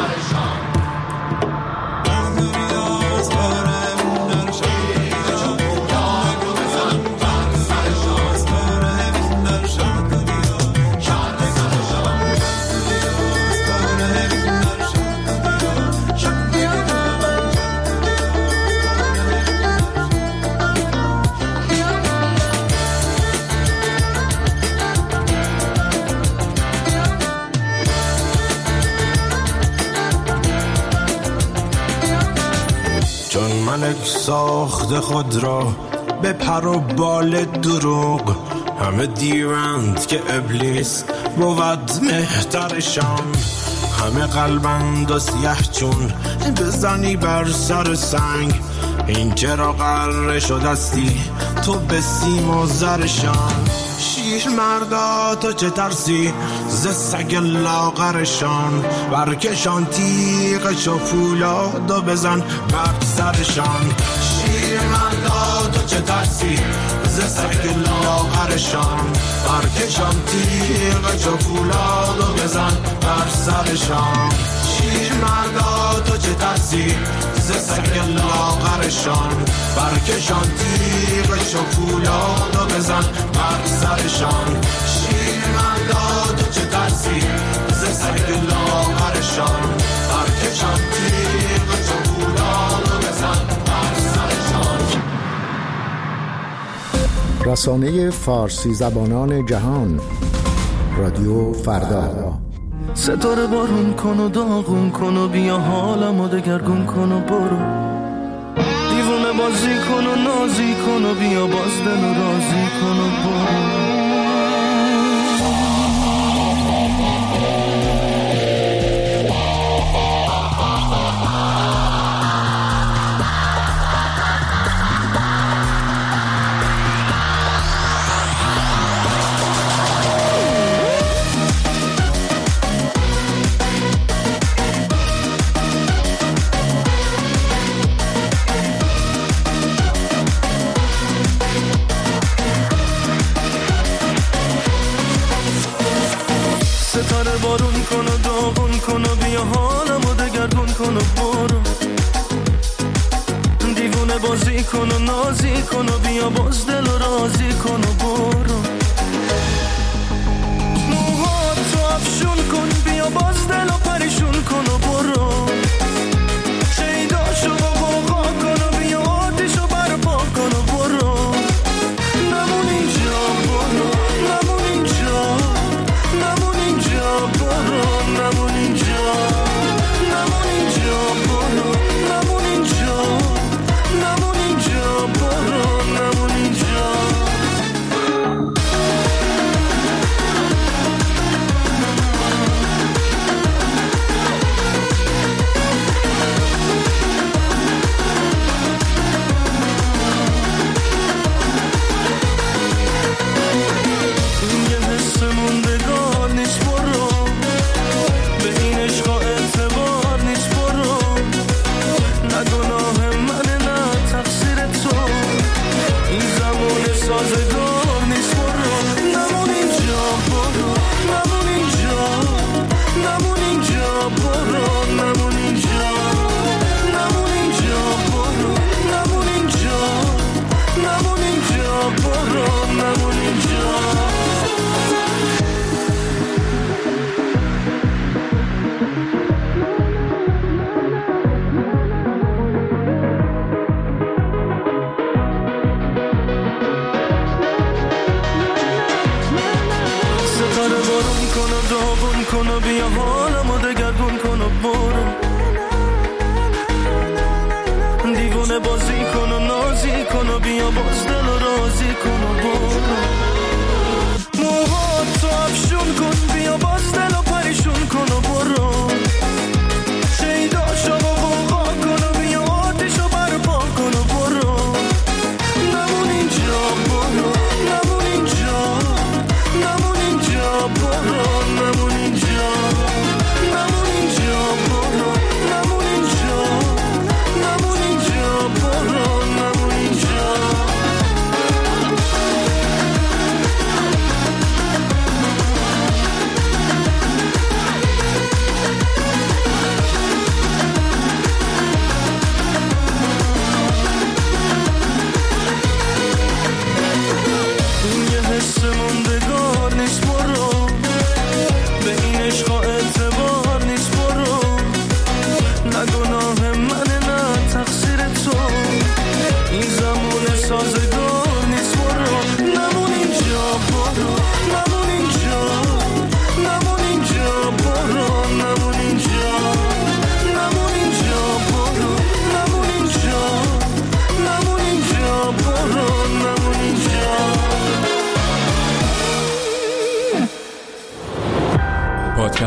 ملک ساخت خود را به پر و بال دروغ، همه دیوند که ابلیس بود مهترشان، همه قلبند و سیه چون بزنی بر سر سنگ، این چرا قرار شدستی تو به سیم و زرشان، شیر مردا تو چه ترسی ز سگ لاغرشان، برکشان تیغ شفولاد و بزن بر سرشان، شیر مردا تو چه ترسی ز سگ لاغرشان، برکشان تیغ شفولاد و بزن بر سرشان، شیر مردا تو چه ترسی ز سگ لاغرشان، برکشان تیغ شفولاد و بزن بر سرشان، شیر مردا تو چه ترسی ز سگ لاغرشان، برکشان تیغ شفولاد و بزن بر سرشان.
رسانه فارسی زبانان جهان، رادیو فردا.
ستاره بارون کن و داغون کن و بیا حالمو دگرگون کن و برو، دیوونه بازی کن و نازی کن و بیا باز دل و رازی کن و برو. ستاره بارون کن و داغون کن و بیا حالمو دگرگون کن و برو، دیوونه بازی کن و نازی کن و بیا باز دل و رازی کن و برو، موهاتو افشون کن بیا باز دل و پریشون کن و برو،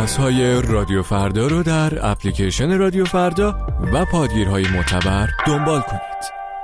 پادکست‌های رادیو فردا رو در اپلیکیشن رادیو فردا و پادگیرهای معتبر دنبال کنید.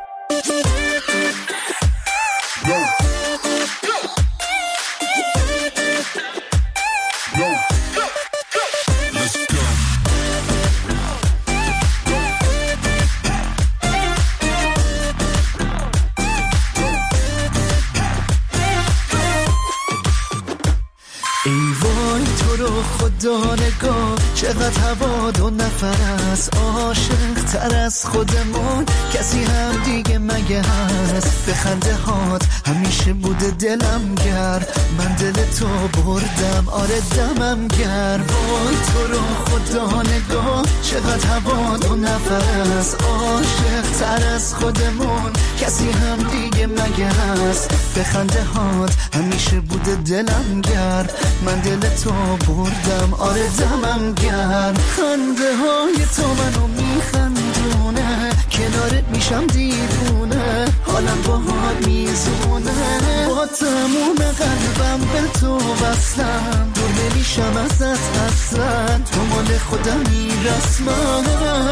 خدا نگاه چقدر هوا دو نفر است، عاشق تر از خودمون کسی هم دیگه مگه هست؟ به خنده هات همیشه بوده دلم گرد، من دل تو بردم آره دمم گرد. وای تو رو خدا نگاه چقدر هوا دو نفر است، عاشق تر از خودمون کسی هم دیگه مگه هست؟ به خنده هات همیشه بوده دلم گرد، من دل تو بردم آره دمم گرم. خنده های تو منو میخندونه، کنارت میشم دیوونه، حالم باهات میزونه، با تموم قلبم به تو وصلم، دور نمیشم ازت اصلا، تو مال خودم میرسمم.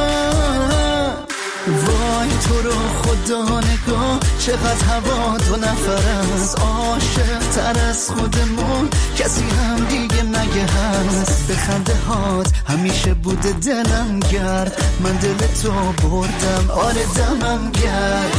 وای تو رو خدا نگاه چقدر هوا دو نفر است، عاشق تر از خودمون کسی هم دیگه مگه هست؟ به خنده هات همیشه بوده دلم گرد، من دل تو بردم آره دمم گرد.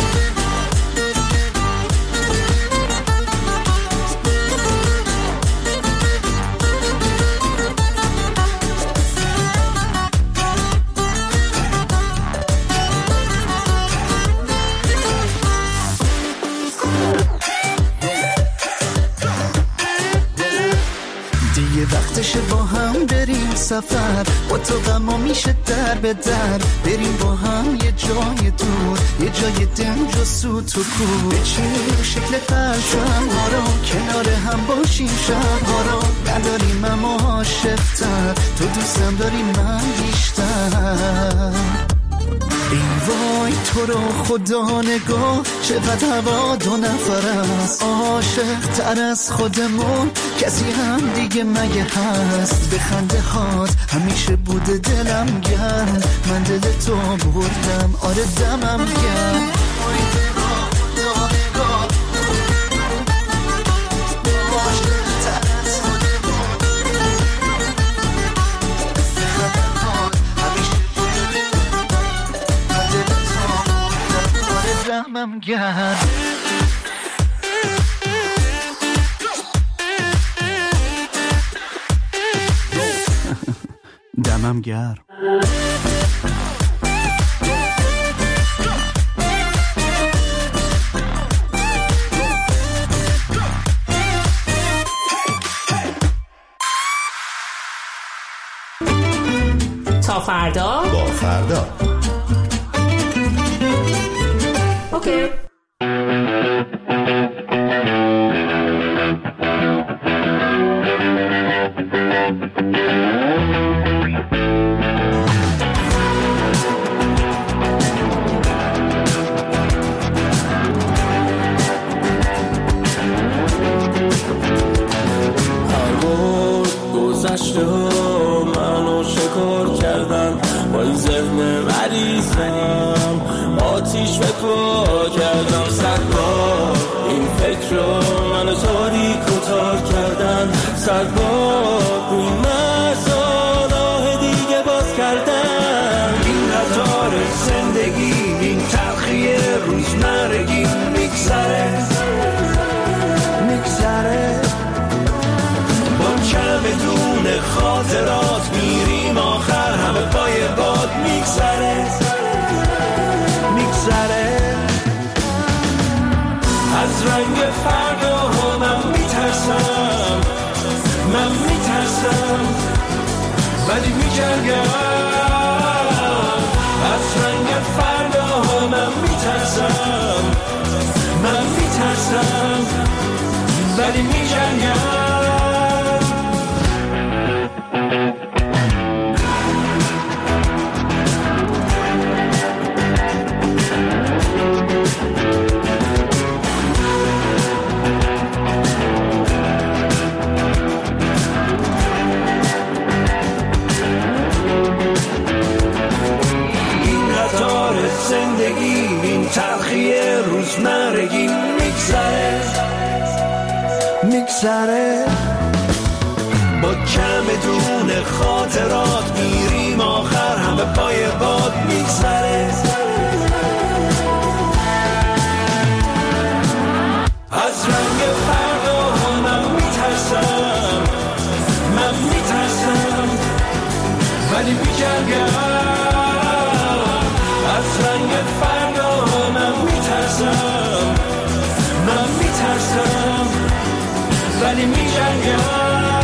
وقتشه با هم بریم سفر، با تو غما میشه در به در، بریم با هم یه جای دور، یه جای دنج و سوت و کور، بچینیم شکل قلبم ها رو، کنار هم باشیم شبها رو، نداریم اما عاشق‌تر، تو دوستم داری من بیشتر. ای وای تو رو خدا نگاه چقدر هوا دو نفر است، عاشق تر از خودمون کسی هم دیگه مگه هست؟ به خنده هات همیشه بوده دلم گرم، من دل تو بردم آره دمم گرم. دمم گرم.
دمم گرم.
تا فردا
با فردا.
اوکی.
گذشته ها منو شکار کردن، با این ذهن مریضم آتیش به پا کردم، صد بار این فکر رو منو تاریک و تار کردن، صد بار این مرزا راه دیگه باز کردن.
این قطار زندگی این تلخی روزمرگی میگذره چمدون خاطرات میریم آخر همه پای باد میگذره از رنگ فردا ها من میترسم ولی میجنگم، از رنگ فردا ها من میترسم ولی میجنگم. زندگی این تلخی روزمرگی میگذره با کم دون خاطرات میریم آخر همه پای باد میگذره از رنگ فردا من میترسم ولی میجنگم از رنگ فردا من میترسم ولی میجنگم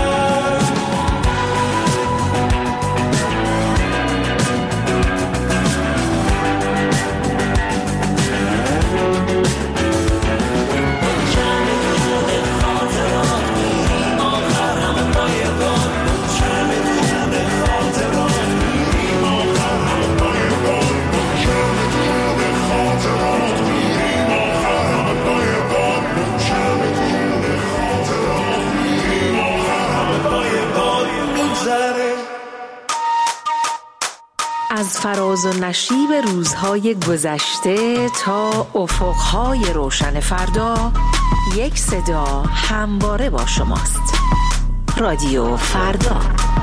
از فراز و نشیب روزهای گذشته تا افقهای روشن فردا، یک صدا همواره با شماست. رادیو فردا.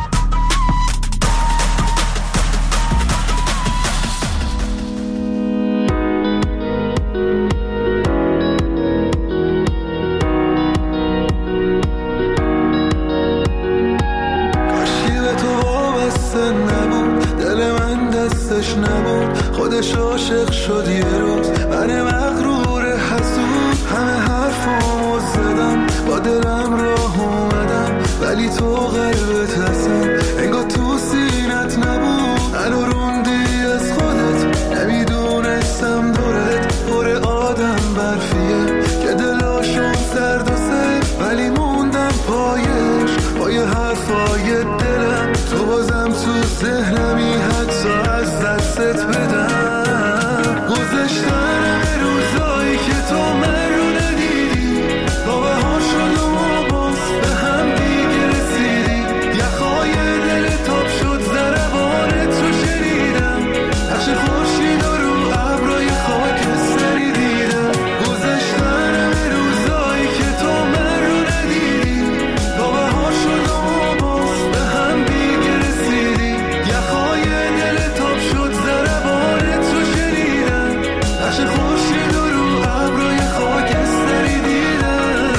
خودش عاشق شد یه روز من مغرور حسود همه حرفامو زدم با دلم راه اومدم ولی تو قلبت هستم انگار تو سینت نبود منو روندی از خودت نمیدونستم دورت پر آدم برفیه که دلاشون سرد و سفت ولی موندم پایش پای حرفای دلم تو بازم تو ذهنمی حتی از دستت بدم گذشتن روزایی که تو من رو ندیدی تا بهار شد و باز به هم دیگه رسیدی یخهای دل تاب شد ضربان تو شنیدم نقش خورشید رو ابرای خاکستری دیدم گذشتن روزایی که تو من رو ندیدی تا بهار شد و باز به هم دیگه رسیدی یخهای دل تاب شد ضربان تو شنیدم نقش خورشید رو ابرای خاکستری دیدم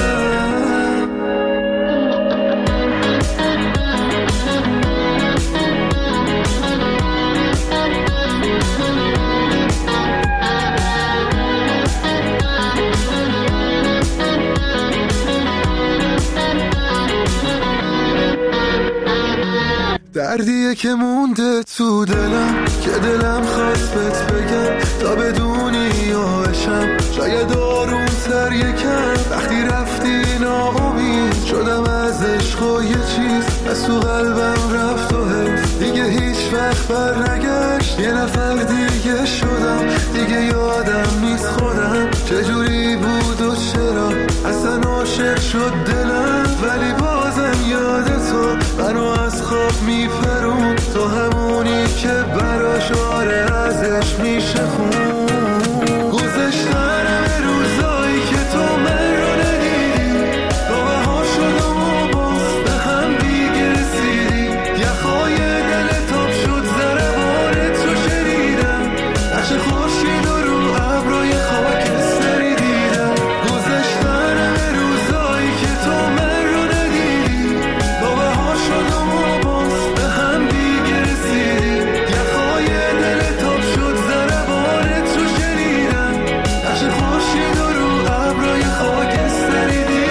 دردیه که مونده تو دلم که دلم خواست بهت بگم تا بدونی یاشم شاید آروم‌تر یکم وقتی رفتی ناامید شدم از عشق و یه چیز از تو قلبم رفت و حیف دیگه هیچ وقت بر نگشت یه نفر دیگه شدم دیگه یادم نیست خودم چجوری بود و چرا اصلا عاشق شد دلم ولی بازم یاد تو منو از خواب میپرون تو همونی که براش آره ازش میشه خون گذشتن روزایی که تو من رو ندیدی تا بهار شد و باز به هم دیگه رسیدی یخهای دل تاب شد ضربان تو شنیدم نقش خورشید رو ابرای خاکستری دیدم گذشتن روزایی که تو من رو ندیدی تا بهار شد و باز به هم دیگه رسیدی یخهای دل تاب شد ضربان تو شنیدم نقش خورشید رو ابرای خاکستری دیدم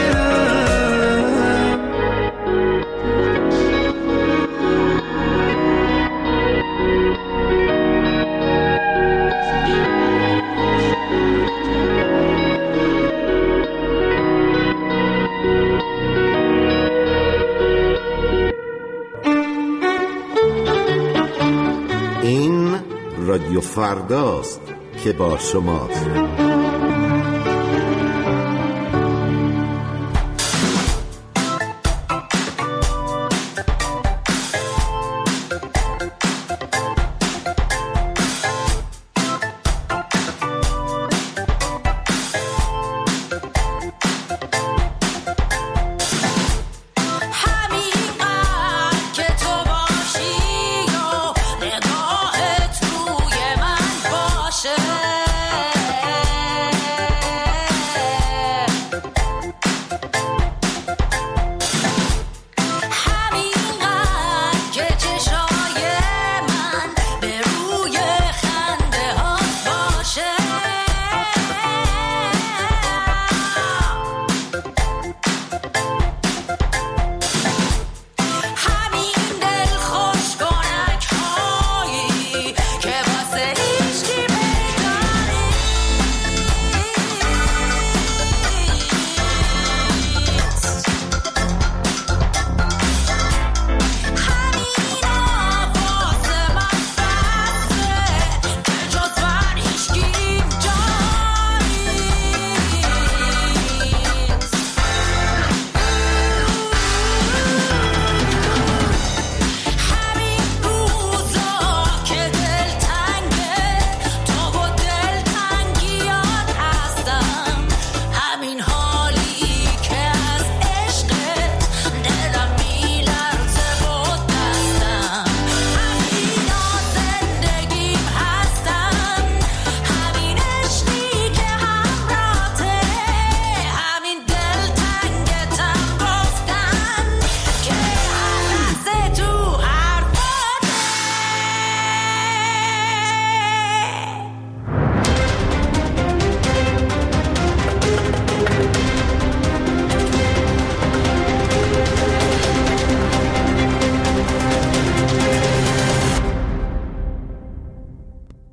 این رادیو فرداست که با شماست.